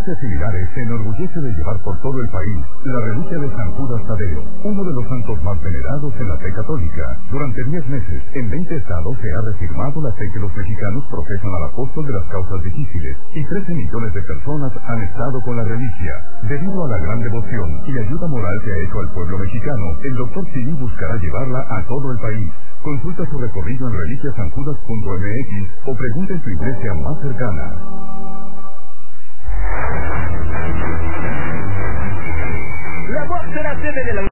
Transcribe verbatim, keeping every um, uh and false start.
iglesias similares se enorgullece de llevar por todo el país la reliquia de San Judas Tadeo, uno de los santos más venerados en la fe católica. Durante diez meses, en veinte estados se ha reafirmado la fe que los mexicanos profesan al apóstol de las causas difíciles, y trece millones de personas han estado con la reliquia. Debido a la gran devoción y ayuda moral que ha hecho al pueblo mexicano, el doctor Simi buscará llevarla a todo el país. Consulta su recorrido en reliquia san judas punto m x o pregunta en su iglesia más cercana. La voz de la sede de la